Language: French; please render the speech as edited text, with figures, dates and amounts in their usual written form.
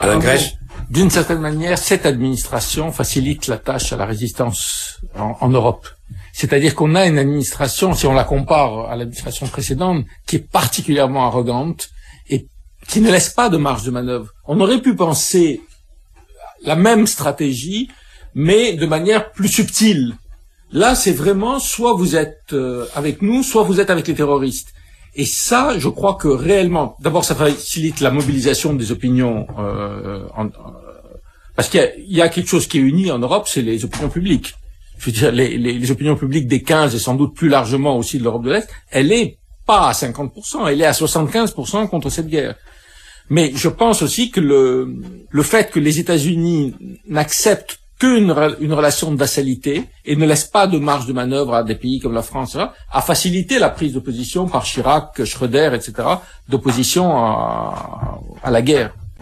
Alain Grèche. D'une certaine manière, cette administration facilite la tâche à la résistance en Europe. C'est-à-dire qu'on a une administration, si on la compare à l'administration précédente, qui est particulièrement arrogante et qui ne laisse pas de marge de manœuvre. On aurait pu penser la même stratégie, mais de manière plus subtile. Là, c'est vraiment soit vous êtes avec nous, soit vous êtes avec les terroristes. Et ça, je crois que réellement, d'abord, ça facilite la mobilisation des opinions, parce qu'il y a quelque chose qui est uni en Europe, c'est les opinions publiques. Je veux dire, les opinions publiques des 15 et sans doute plus largement aussi de l'Europe de l'Est, elle est pas à 50%, elle est à 75% contre cette guerre. Mais je pense aussi que le fait que les États-Unis n'acceptent qu'une relation de vassalité et ne laissent pas de marge de manœuvre à des pays comme la France, a facilité la prise de position par Chirac, Schröder, etc., d'opposition à la guerre.